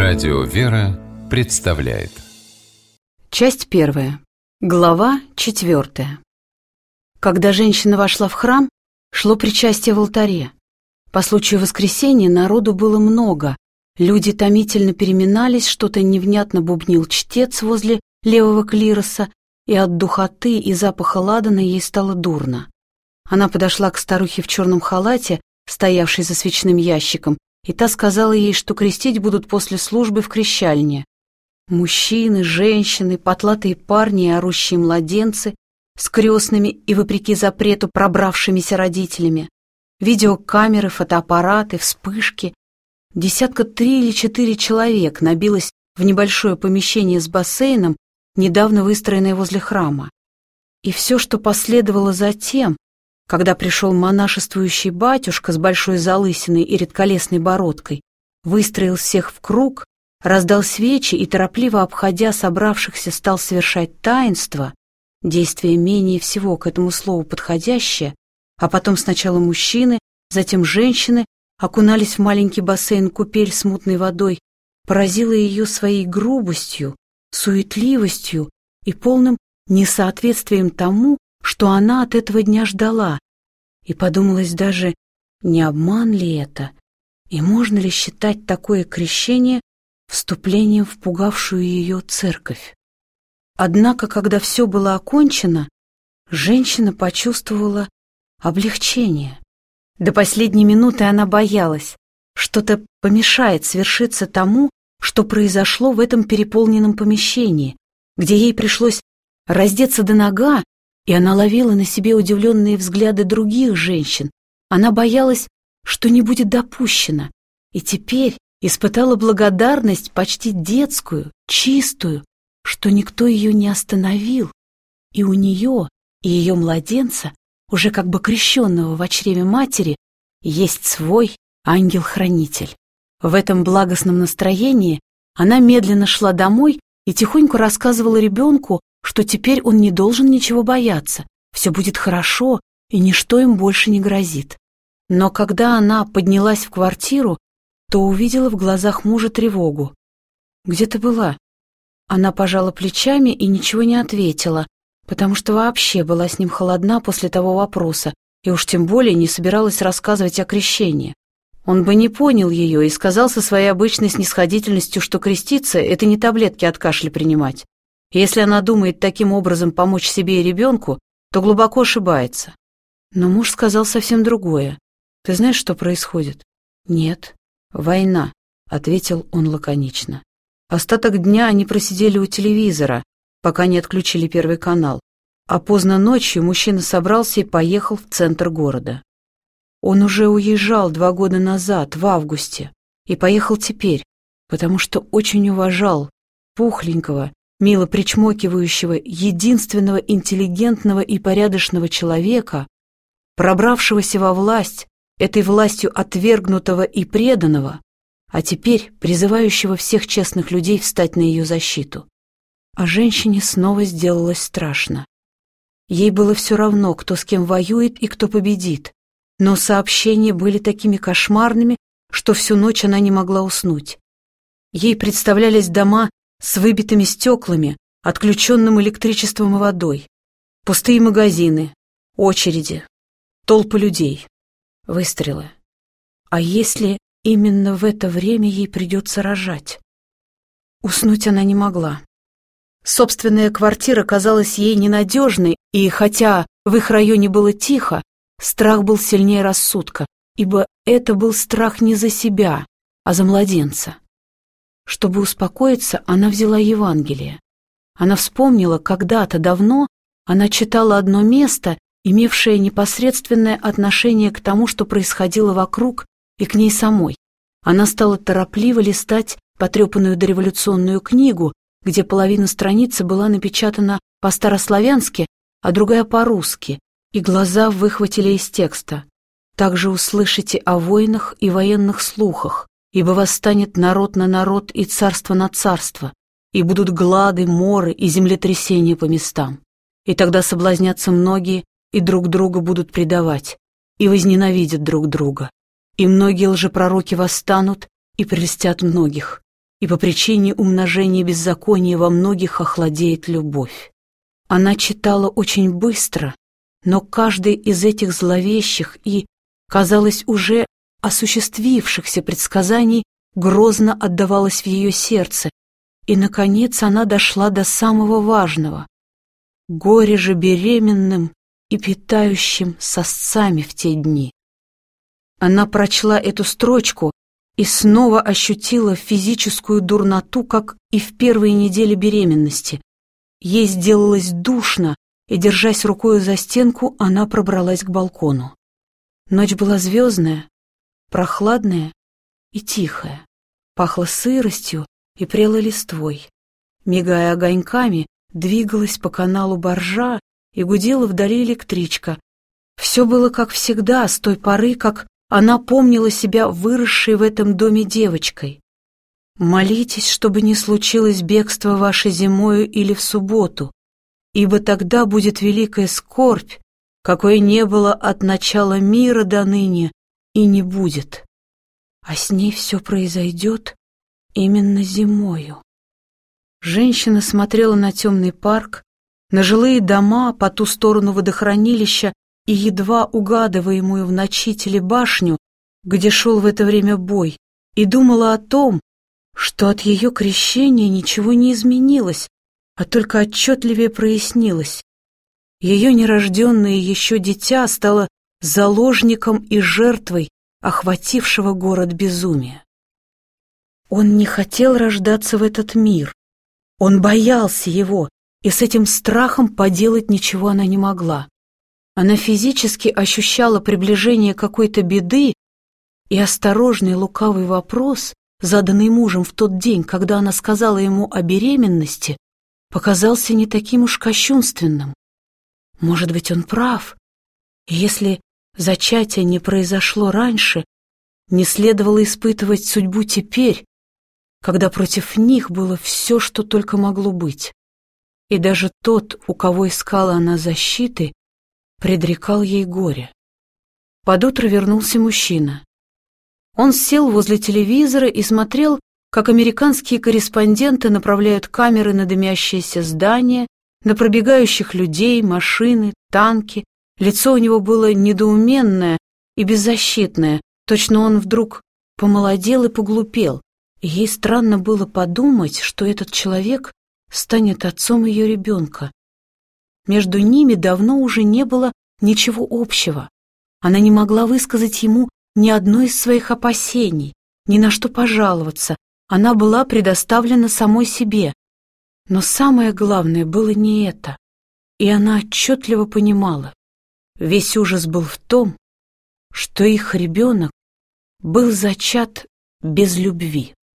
Радио «Вера» представляет. Часть 1. Глава 4. Когда женщина вошла в храм, шло причастие в алтаре. По случаю воскресения народу было много. Люди томительно переминались, что-то невнятно бубнил чтец возле левого клироса, и от духоты и запаха ладана ей стало дурно. Она подошла к старухе в черном халате, стоявшей за свечным ящиком, и та сказала ей, что крестить будут после службы в крещальне. Мужчины, женщины, потлатые парни и орущие младенцы с крестными и, вопреки запрету, пробравшимися родителями, видеокамеры, фотоаппараты, вспышки. 3 или 4 человек набилось в небольшое помещение с бассейном, недавно выстроенное возле храма. И все, что последовало затем, когда пришел монашествующий батюшка с большой залысиной и редколесной бородкой, выстроил всех в круг, раздал свечи и, торопливо обходя собравшихся, стал совершать таинство, действие менее всего к этому слову подходящее, а потом сначала мужчины, затем женщины окунались в маленький бассейн-купель с мутной водой, поразило ее своей грубостью, суетливостью и полным несоответствием тому, что она от этого дня ждала, и подумалось даже, не обман ли это, и можно ли считать такое крещение вступлением в пугавшую ее церковь. Однако, когда все было окончено, женщина почувствовала облегчение. До последней минуты она боялась, что-то помешает свершиться тому, что произошло в этом переполненном помещении, где ей пришлось раздеться до нога, и она ловила на себе удивленные взгляды других женщин. Она боялась, что не будет допущена, и теперь испытала благодарность почти детскую, чистую, что никто ее не остановил, и у нее и ее младенца, уже как бы крещенного в чреве матери, есть свой ангел-хранитель. В этом благостном настроении она медленно шла домой и тихонько рассказывала ребенку, что теперь он не должен ничего бояться, все будет хорошо, и ничто им больше не грозит. Но когда она поднялась в квартиру, то увидела в глазах мужа тревогу. «Где ты была?» Она пожала плечами и ничего не ответила, потому что вообще была с ним холодна после того вопроса, и уж тем более не собиралась рассказывать о крещении. Он бы не понял ее и сказал со своей обычной снисходительностью, что креститься — это не таблетки от кашля принимать. Если она думает таким образом помочь себе и ребенку, то глубоко ошибается. Но муж сказал совсем другое. «Ты знаешь, что происходит?» «Нет». «Война», — ответил он лаконично. Остаток дня они просидели у телевизора, пока не отключили Первый канал, а поздно ночью мужчина собрался и поехал в центр города. Он уже уезжал 2 года назад, в августе, и поехал теперь, потому что очень уважал пухленького, мило причмокивающего, единственного интеллигентного и порядочного человека, пробравшегося во власть, этой властью отвергнутого и преданного, а теперь призывающего всех честных людей встать на ее защиту. А женщине снова сделалось страшно. Ей было все равно, кто с кем воюет и кто победит, но сообщения были такими кошмарными, что всю ночь она не могла уснуть. Ей представлялись дома с выбитыми стеклами, отключенным электричеством и водой, пустые магазины, очереди, толпы людей, выстрелы. А если именно в это время ей придется рожать? Уснуть она не могла. Собственная квартира казалась ей ненадежной, и хотя в их районе было тихо, страх был сильнее рассудка, ибо это был страх не за себя, а за младенца. Чтобы успокоиться, она взяла Евангелие. Она вспомнила, когда-то давно она читала одно место, имевшее непосредственное отношение к тому, что происходило вокруг и к ней самой. Она стала торопливо листать потрепанную дореволюционную книгу, где половина страницы была напечатана по-старославянски, а другая по-русски, и глаза выхватили из текста. «Также услышите о войнах и военных слухах, ибо восстанет народ на народ и царство на царство, и будут глады, моры и землетрясения по местам. И тогда соблазнятся многие, и друг друга будут предавать, и возненавидят друг друга. И многие лжепророки восстанут и прельстят многих. и по причине умножения беззакония во многих охладеет любовь. Она читала очень быстро, но каждый из этих зловещих и, казалось, уже осуществившихся предсказаний грозно отдавалось в ее сердце, и, наконец, она дошла до самого важного. Горе же беременным и питающим сосцами в те дни. Она прочла эту строчку и снова ощутила физическую дурноту, как и в первые недели беременности. Ей сделалось душно, и, держась рукою за стенку, она пробралась к балкону. Ночь была звездная, прохладная и тихая, пахла сыростью и прелой листвой. Мигая огоньками, двигалась по каналу баржа и гудела вдали электричка. Все было как всегда, с той поры, как она помнила себя выросшей в этом доме девочкой. «Молитесь, чтобы не случилось бегство ваше зимою или в субботу, ибо тогда будет великая скорбь, какой не было от начала мира до ныне и не будет. А с ней все произойдет именно зимою». Женщина смотрела на темный парк, на жилые дома по ту сторону водохранилища и едва угадываемую в ночи телебашню, где шел в это время бой, и думала о том, что от ее крещения ничего не изменилось, а только отчетливее прояснилось. Ее нерожденное еще дитя стало заложником и жертвой охватившего город безумия. Он не хотел рождаться в этот мир, он боялся его, и с этим страхом поделать ничего она не могла. Она физически ощущала приближение какой-то беды, и осторожный лукавый вопрос, заданный мужем в тот день, когда она сказала ему о беременности, показался не таким уж кощунственным. Может быть, он прав, и если зачатие не произошло раньше, не следовало испытывать судьбу теперь, когда против них было все, что только могло быть. И даже тот, у кого искала она защиты, предрекал ей горе. Под утро вернулся мужчина. Он сел возле телевизора и смотрел, как американские корреспонденты направляют камеры на дымящееся здание, на пробегающих людей, машины, танки. Лицо у него было недоуменное и беззащитное, точно он вдруг помолодел и поглупел, и ей странно было подумать, что этот человек станет отцом ее ребенка. Между ними давно уже не было ничего общего. Она не могла высказать ему ни одной из своих опасений, ни на что пожаловаться. Она была предоставлена самой себе. Но самое главное было не это, и она отчетливо понимала. Весь ужас был в том, что их ребенок был зачат без любви.